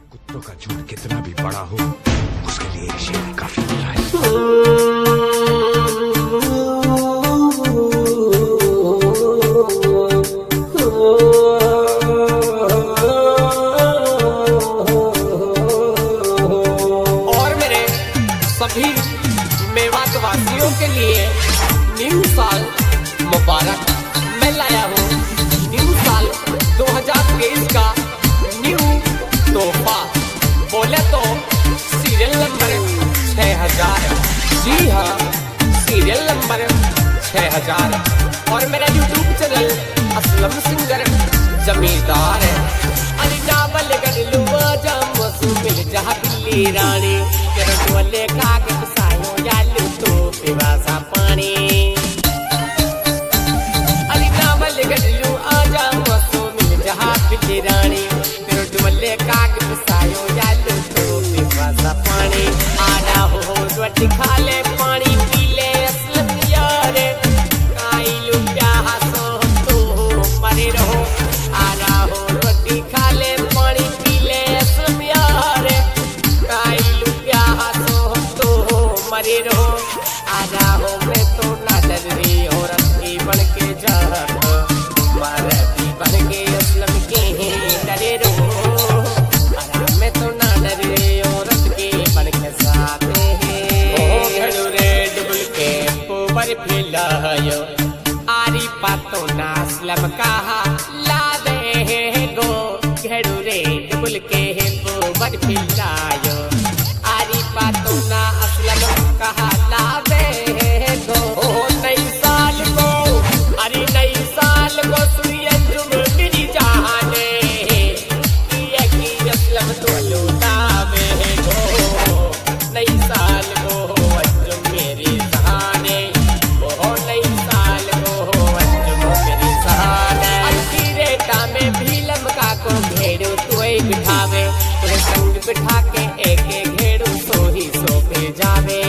कुत्तों का झुंड कितना भी बड़ा हो, उसके लिए एक शेर काफी होता है। और मेरे सभी मेवात वासियों के लिए न्यू साल मुबारक। मैं लाया हूँ न्यू साल 2023 का न्यू तोहफा। बोले तो सीरियल नंबर 6000। जी हाँ, सीरियल नंबर 6000। और मेरा यूट्यूब चैनल असलम सिंगर जमींदार है। अरे नावल कर लुआ जाम वसू मिल जहा बिल्ली रानी, तेरे टोले कागज सायो यालू तो पिवासा पानी। अरे नावल कर लुआ जाम वसू मिल जहा बिल्ली रानी, तेरे टोले कागज सायो यालू तो पिवासा पानी। आना हो रोटी खा ले पानी पी ले असलम यारे, काई लुप्या हसो तो मरे रहो। आना हो रोटी खा ले पानी पी ले असलम यारे, काई लुप्या हसो तो मरे रहो। आना हो मैं तो ना डर रही औरत की बन के जात, मारती बन के असलम के डरे रहो। आना मैं तो ना डर रही औरत की बन के साथ फिलायो। आरी पातो नासलम कहा ला दे गो, घेड़ू रे डुबल के पोबर फिलायो। आरी पातो ना असलम कहा ला दे गो। नई साल को, अरे नई साल को सूरज जुम मेरी जाने, किया की असलम तो लुटावे गो। नई साल को अंजुम मेरी सहाने, घेड़ू तुए बिठावे, तुहे संग बिठा के एक एक घेड़ू सोही सो पे जावे।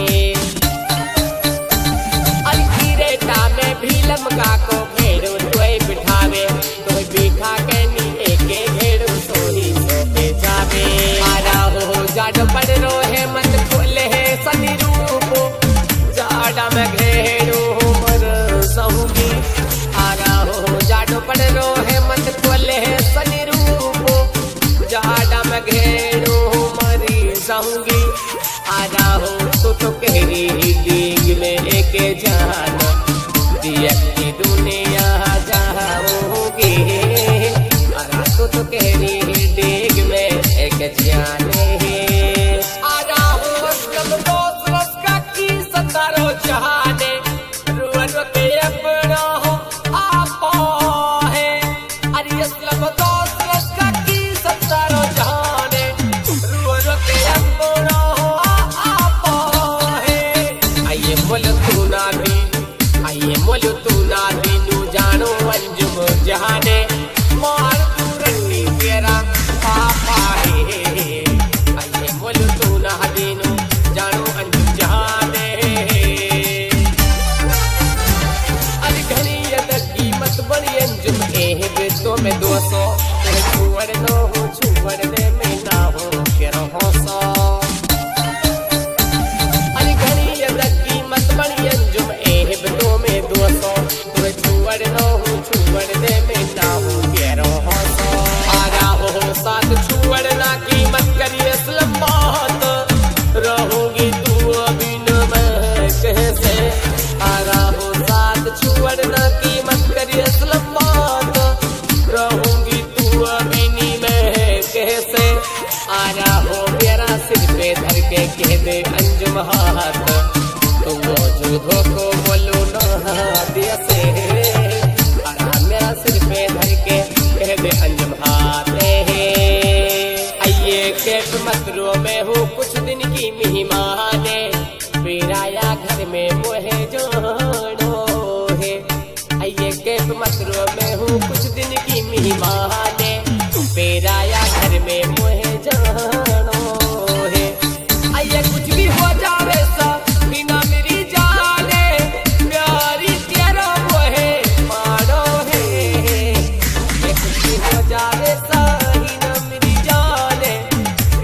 अलखीरेटा में भीलम का को घेड़ू तुए बिठावे, तुहे बिठा के नी एक एक घेड़ू सोही सो पे जावे। आरा हो जाडो पड़ रो है मत खोले है सनी रूपो, जाडा में घेड़ू मर सहूंगी। आरा हो जाडो पड़ रो है मत खोले है सनी रूपो, जाडा में घेड़ू मरी जाऊंगी। आजा हो तो कहरी दीग में एक जान, दिया की दुनिया जाऊंगी। आजा तो कहरी दीग में एक जान। आजा हो असलम दोस्त रस्का की सतारो जहाने, रुआ रो के अपना हो आपा है। अरे असलम दोस्त रस्का की सतारो जहाने, रुआ रो के अपना हो आपा है। आइए बोलो तू ना भी, आइए बोलो तू ना भी नू जानो अंजुम जहाने, मार तू रंगी तेरा पापा है। आइए बोलो तू ना भी नू जानो अंजुम जहाने। अरे घनी यदगी मत बड़ी अंजुम एहे तो मैं 200 छुअड़ नो हूँ, छुअड़ दे मैं ना हूँ के रहो सो। अरे घनी यदगी मत बड़ी अंजुम एहे तो मैं 200 छुअड़ नो हूँ, छुअड़ दे मैं ना हूँ के रहो सो। आरा हो साथ छुअड़ना की मत करिए असलम बात, रहूंगी तू अभी न मैं कैसे। आरा हो साथ छुअड़ना की मत करिए असलम बात, रहूंगी तू अभी नहीं मैं कैसे। आरा हो मेरा सिर पे धर के कह दे अंजुम हाथ, तुम मौजूदों को बोलो ना दिया से। आरा मेरा सिर पे धर के कह दे अंजुम हाथ। आइए कैफ मतरो में हूँ कुछ दिन की मेहमाने, फिर आया घर में मोहे जानो है। आइए कैफ मतरो में हूँ कुछ दिन की मेहमाने, फिर आया घर में मोहे जानो है। आइए कुछ भी हो जावे सा बिना मेरी जाने, प्यारी तेरा मोहे मानो है। ये कुछ भी हो जावे सा बिना मेरी जाने,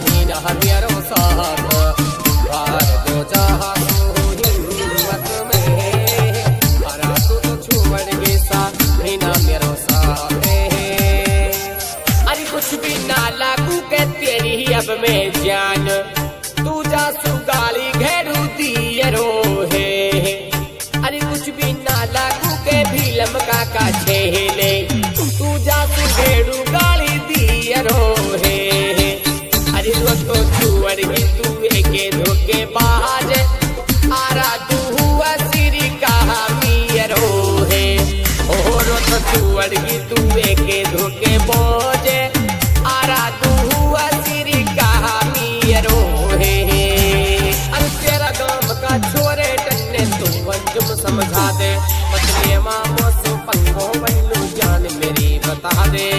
ही ना मेरो साथ हार जो चाहा तू हिम्मत में हरा तू तो छोड़ के साथ ही ना मेरो साथ अरे कुछ भी ना लागू के तेरी अब मैं जान तू जा सुगाली घेरू दियरो है अरे कुछ भी ना लागू के भी लमका का छेले तू जा सुगेड़ू गाली दियरो है अरे तो छुअड़ की तू एके धोके बाज आरा तू हुआ सिरी कहा मियरो है और तो छुअड़ की तू एके धोके बोझे आरा तू हुआ सिरी कहा मियरो है अरे तेरा गांव का छोरे टन्ने तू अंजुम समझा दे मछली मामो सो पंगो बल्लू जान मेरी बता दे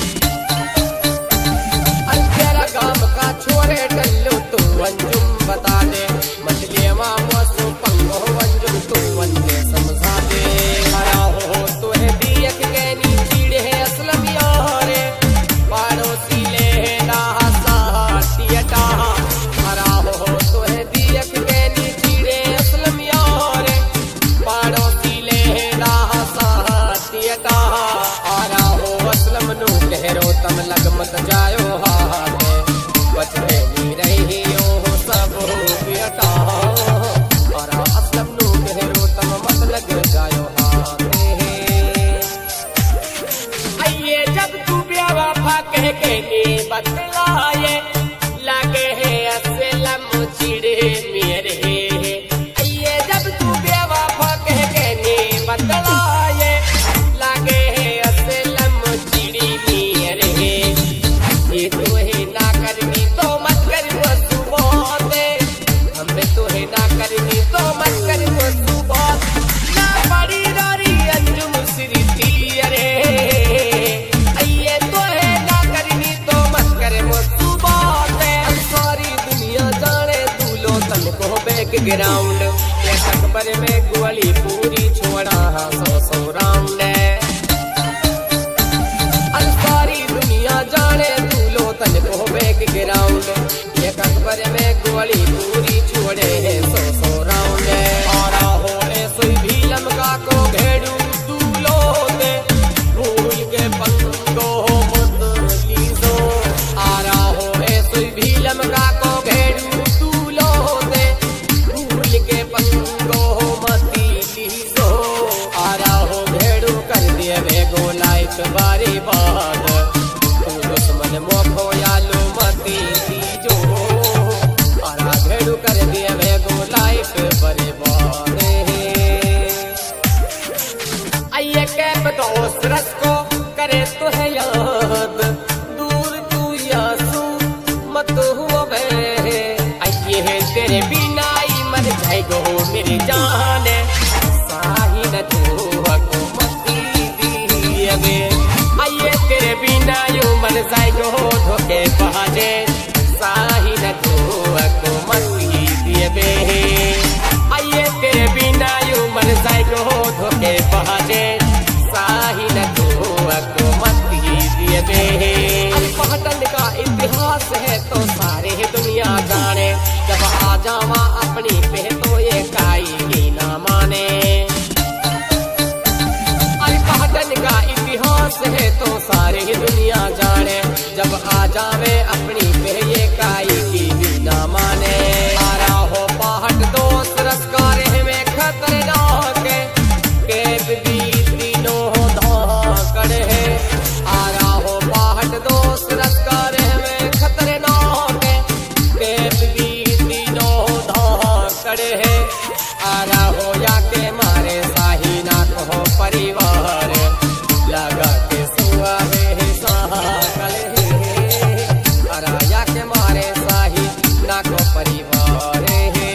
अरे तेरा गांव का छोरे टल्लू तू अंजुम बता दे मछली मामो सो पंगो अंजुम तू अंजे समझा दे हरा हो तो है दिया के गैनी चीड़े है असलम यारे पड़ोसी ले ना साटियटा हरा हो तो है दिया के गैनी चीड़े असलम यारे पड़ोसी ले ना साटियटा हरा हो असलम नु कहरो तम लग मत जायो हाथ बचने नी रही हो सब पियटा हरा असलम नु कहरो तम मत लग जायो हाथ आइए जब तू बेवफा कह के नी बतलाए लागे है असलम चिड़े मेरे आइए जब तू बेवफा कह के नी बतलाए लागे है असलम चिड़ी मेरे ये तो है ना करनी तो मत कर वो सुबह हमें तो है ना करनी तो मत कर वो सुबह ना पड़ी रोरी अंजुम सिरती अरे आइए तो है ना करनी तो मत कर वो सुबह सारी दुनिया जाने दूलो तन को बैक ग्राउंड ये अकबर में गोली पूरी छोड़ा 100 राउंड सारी दुनिया जाने दूलो तन को बैक ग्राउंड ये अकबर में गोली पूरी छोड़े 100 राउंड और हो सोई भी लमका को घेड़ू दूलो दे भूल के पंगो मत लीजो आरा हो सोई भी लमका को घेड़ू दूलो दे भूल के पंगो मत लीजो आरा हो घेड़ू कर दिए वे गोलाइट बारी बाद तू दुश्मन मोखो यालो मती दीजो आरा घेड़ू कर दिए वे गोलाइट बारी बाद आइए कैब दोस्त रस को करे तो है याद दूर तू यासू मत हुआ बे आइए है तेरे बिना ही मर जाएगो मेरी जान साही न तू को मती दिए आइए तेरे बिना यू मर जाएगो धोखे पहाजे साही न तू को मती दिए आइए तेरे बिना यू मर जाएगो धोखे पहाजे साही न तू को मती दिए पहटन का इतिहास है तो सारे दुनिया जाने जब आ जावा अपनी पे तो ये काई ही ना माने पहटन का इतिहास है तो सारे दुनिया जाने जब आ जावे अपनी पे ये काई की भी ना माने आरा हो पहाट दोस्त रसकारे में खतरनाक के भी तीनों धाकड़ है आरा हो पहाट दोस्त रसकारे में खतरनाक के भी तीनों धाकड़ है आरा हो जाके मारे साही ना कहो परिवार लगा के सुआ है साकल है आरा जाके मारे साही ना को परिवार है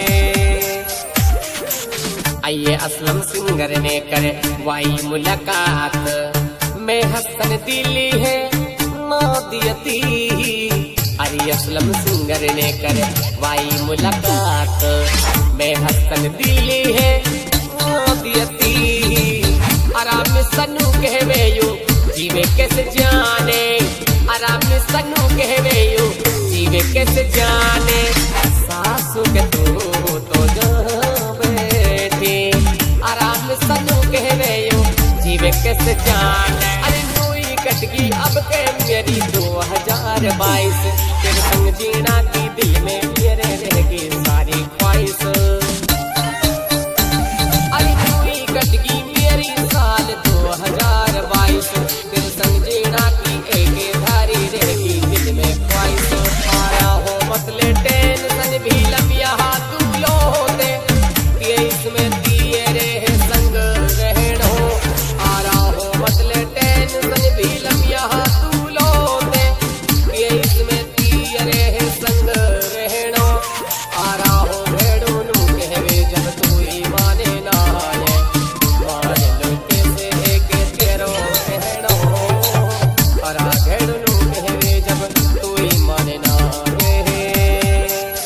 आइए असलम सिंगर ने करे वाई मुलाकात में हसन दिली है नादियती अरे असलम सिंगर ने करे वाई मुलाकात में हसन दिली है नादियती आराम सन्नू कहवे यू जीवे कैसे जाने आराम सन्नू कहवे यू जीवे जीवे कैसे जाने सासू के तू तो जा बैठी आराम सनू कहवे यो जीवे कैसे जाने। अरे नोई कटगी अब के मेरी 2022 तेरे संग जीना की दिल में मेरे रहेगी सारी ख्वाहिश। अरे नोई कटगी मेरी साल 2022 तेरे संग जीना की एक धारी रहेगी दिल में ख्वाहिश। आया हो मतले टेंशन भी लंबिया तू लो होते ये इसमें दिए रहे संग रहन हो। आ रहा हो मतले टेंशन भी लंबिया तू लो होते ये इसमें दिए रहे संग रहन हो। आ रहा हो भेड़ों नू कहवे जब तू ही माने ना है मान लो कैसे एक तेरो रहन हो। अरा भेड़ों नू कहवे जब तू ही माने ना है।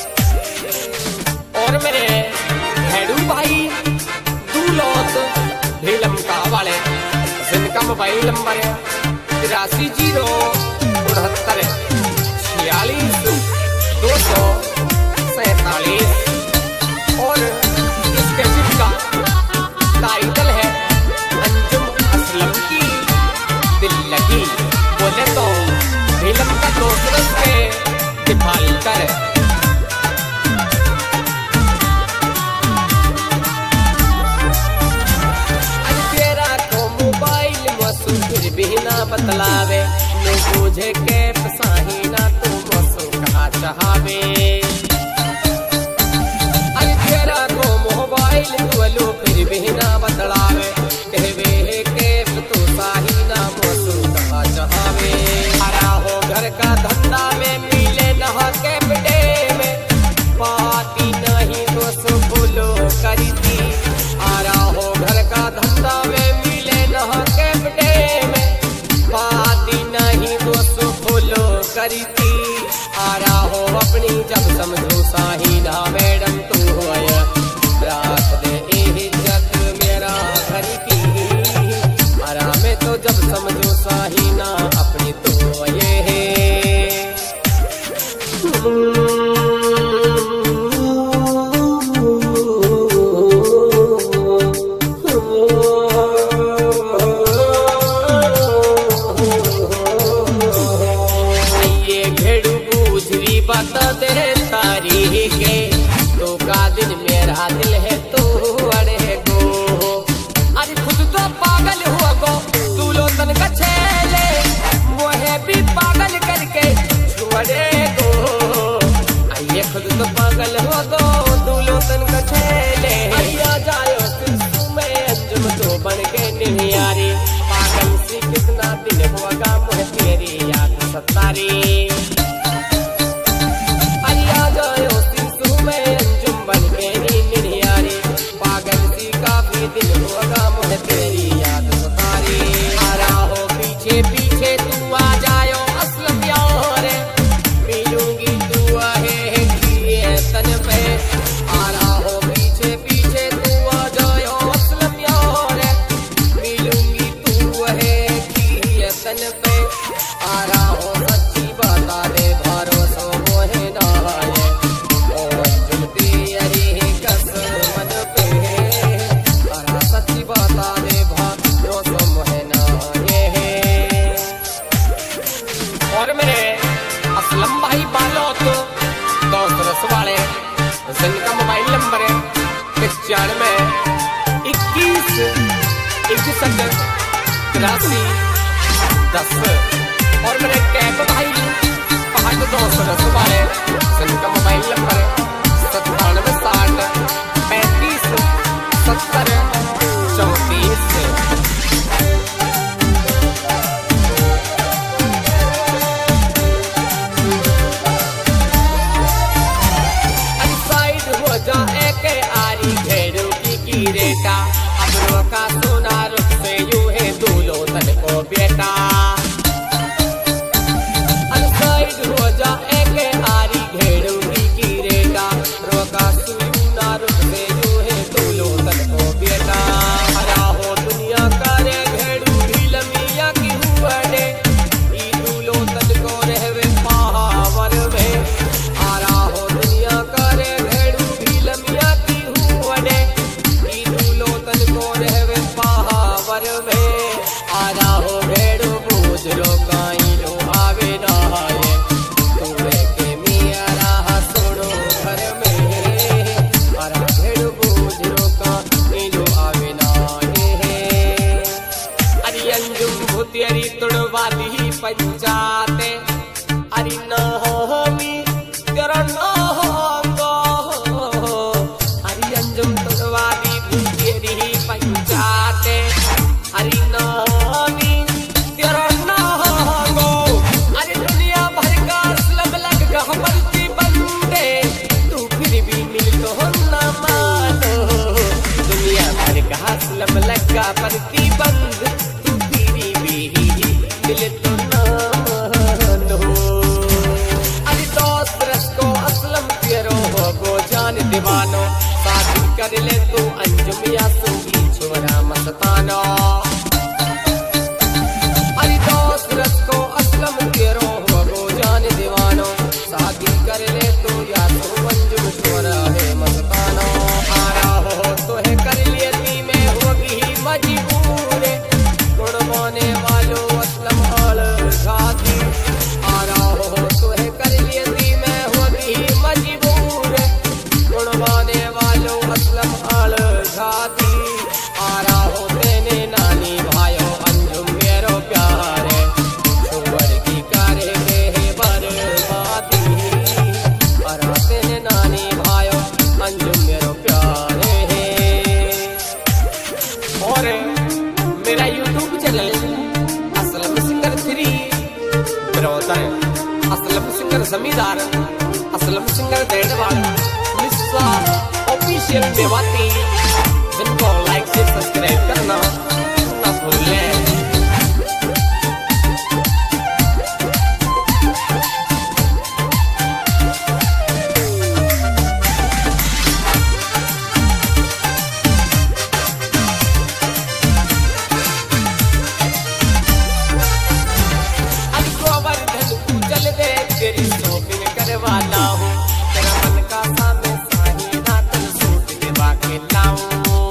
और मेरे भेड़ू भाई तू लोग भीलम का वाले जिनका मोबाइल नंबर है 83 069 46 247 और इसके का टाइटल है अंजुम असलम की दिल लगी। बोले तो भीलम का दोस्त के डिफाल्टर फिर भी ना बतलावे लो मुझे के पसाही ना तू मसू कहा चाहवे। अरे तेरा को मोबाइल बोलो फिर भी ना बतलावे कहवे के तू साही ना मसू कहा चाहवे। हरा हो घर का धंधा में मिले न के बड़े में पार्टी नहीं तो सो बोलो करी थी। हरा हो घर का धंधा में मिले न के बड़े पाती नहीं दोस्तों फूलो करी थी। आ रहा हो अपनी जब समझो साहिना मैडम तू आया रात दे इज्जत मेरा घर की। आराम में तो जब समझो साहिना अपनी तो ये है। बता दे तारीख के तो का दिन मेरा दिल है तू अड़े गो। अरे खुद तो पागल हुआ गो तू लो तन का छेले मोहे भी पागल करके छोड़े गो। आइए खुद तो पागल हुआ गो तू लो तन का छेले। आइया जायो तू मैं अंजुम तो बन के नहीं यारी पागल सी कितना दिन हुआ गा मोहे तेरी याद सतारी। दिल होगा मुझे तेरी याद सतारी। आ रहा हो पीछे पीछे तू आ जायो असलम यार मिलूंगी तू है किए तन पे। आ रहा हो पीछे पीछे तू आ जायो असलम यार मिलूंगी तू है किए तन पे। आ रहा हो सच्ची बता दे भरोसा मोहे ना है और जुलती अरे कसम पे। सच्ची बता दे भरोसा मोहे ना ये है। और मेरे असलम भाई बालो तो दोस्त रसवाड़े जिनका मोबाइल नंबर है 95 21 61 83 10। और मेरे कैब भाई पहाड़ दोस्त रसवाड़े जिनका मोबाइल नंबर है 97 60 35 70 34। साइड हो जाए के आरी घेरू की रेटा अब रोका सोना रुख से यूं है दूल्हो तन को बेटा। साइड हो जाए के आरी घेरू की रेटा रोका सोना रुख से यूं है दूल्हो तन को बेटा। हरा हो दुनिया करे घेरू भी लमिया की हुआ दे ई दूल्हो तन को रहवे पावर में। का प्रतिबंध तू फिरी भी मिले तो ना नो। अरे दोस्त रस्को असलम तेरो हो गो जान दीवानो, शादी कर ले तू अंजुम या सूगी छोरा मस्तानो। अरे दोस्त रस्को असलम तेरो हो गो जान दीवानो, शादी कर ले तू या तू अंजुम छोरा है मस्तानो। आरा हो तो है कर लेती में होगी मजबूर, कुर्बाने वालों असलम आल घाती। आरा हो तो है कर लेती में होगी मजबूर, कुर्बाने वालों असलम आल घाती। आरा हो तेने नानी भाइयों अंजुम मेरो प्यारे, छोड़ की करे में बर्बादी। आरा तेने नानी भाइयों अंजुम मेरो प्यारे है। और मेरा यूट्यूब चैनल असलम सिंगर 3 मेरा होता है, Aslam singer Zamindar, Aslam singer Dedwal, Missa official Mewati. जिनको लाइक से सब्सक्राइब करना ना भूलें। अभी गोवर्धन तू चल दे तेरी शॉपिंग करवाना हूँ, तेरा मन का सामने साही ना तन सूट दिवा के लाऊं।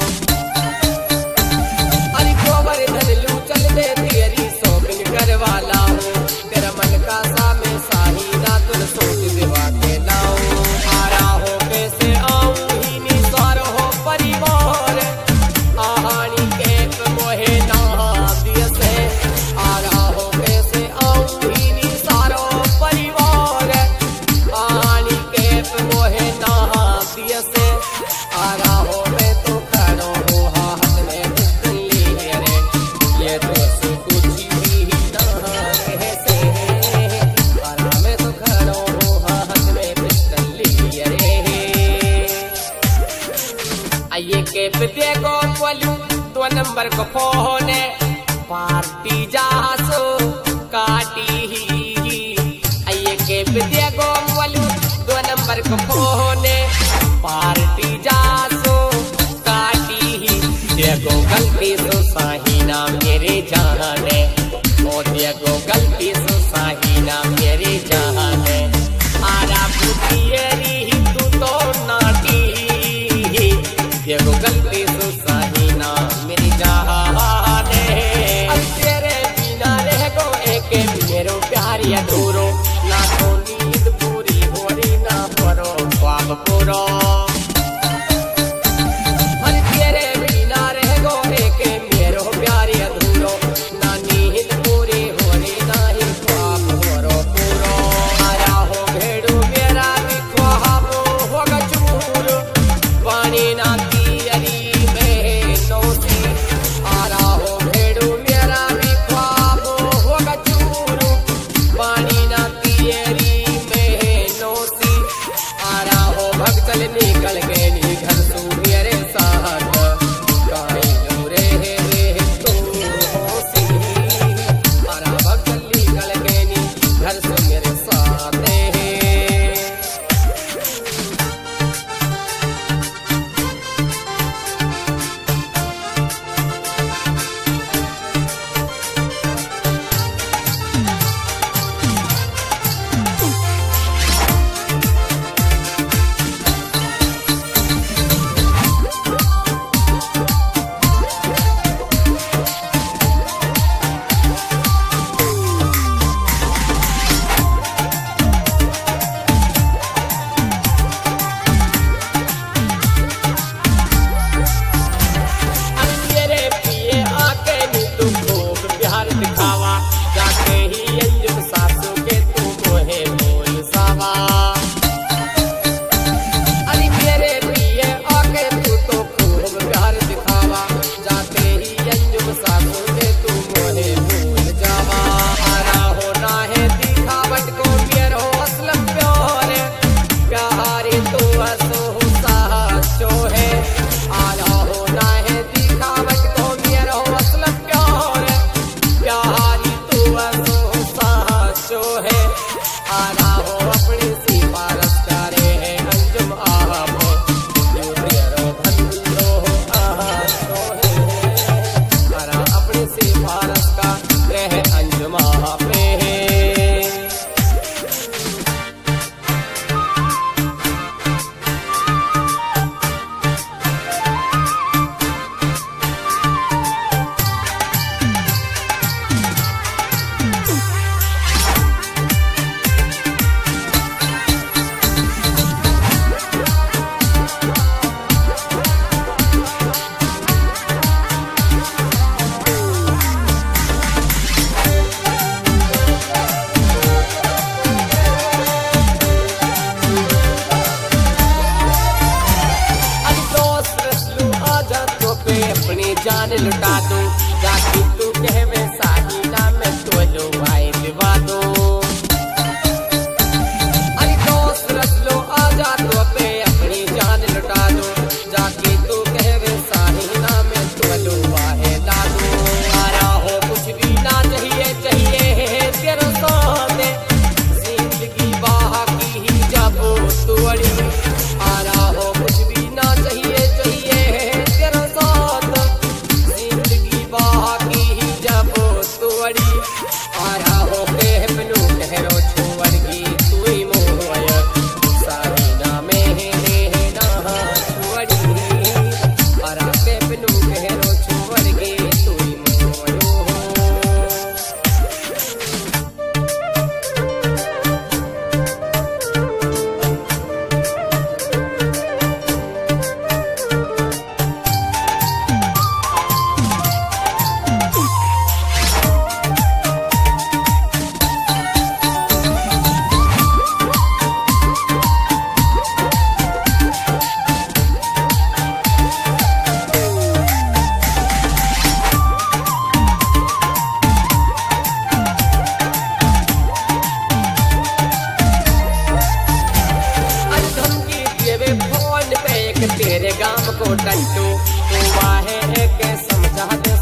अरे गोवर्धन लू चल दे तेरी शॉपिंग करवाना हूँ, तेरा मन का सामने साही ना तन सूट दिवा के लाऊं। आरा हो कैसे आऊं ही निसार हो परिवार, आहानी के मोहे ना दिए से। आरा हो कैसे आऊं ही निसार हो परिवार, आहानी के मोहे ना दिए से। आरा हो मैं तो खड़ो हूँ हाथ में पिस्तौल लिए रे, ये तो कुछ भी ना कैसे। आरा मैं तो खड़ो हूँ हाथ में पिस्तौल लिए रे। आइए के देखो बोलू 2 नंबर को फोन पार्टी जासो काटी ही। आइए के देखो बोलू 2 नंबर को फोन पार्टी जासो काटी ही। देखो गलती सो साही ना मेरे जाने, ओ देखो गलती सो साही ना मेरे जाने। आरा बुटियरी तू तो नाटी, देखो गलती सो साही ना मेरी जाने। अब तेरे बिना रह गो एक मेरो प्यारी अधूरो, ना तो नींद पूरी हो रही ना परो ख्वाब पूरो। अरे तेरे बिना रह गो एक मेरो प्यारी अधूरो, ना नींद पूरी हो रही ना ही ख्वाब हो पूरो। आया हो भेड़ू मेरा भी ख्वाब होगा चूर, पानी ना तियरी में नौसी। आरा हो भेड़ू मेरा भी ख्वाब होगा चूर, पानी ना तियरी में नौसी। आरा हो भग चल लुटा दूं जाके तू कहवे साही ना मैं तो लो आए दिवा दो अरे दोस्त रच लो आजा तो पे अपनी जान लुटा दो जाके तू कहवे साही ना मैं तो लो आए ला दो आरा हो कुछ भी ना चाहिए चाहिए तेरे सामने जिंदगी बाकी ही जब तू अड़ी आरा हो कुछ भी ना चाहिए चाहिए तेरा साथ जिंदगी बाकी ही जब तू अड़ी आरा हो के बनु ठहरो छोड़गी तू ही मोय सारी ना में ना तू अड़ी आरा के बनु ठहरो छोड़गी तू ही मोय तेरे गांव को टंटू तू वाहे के समझा दे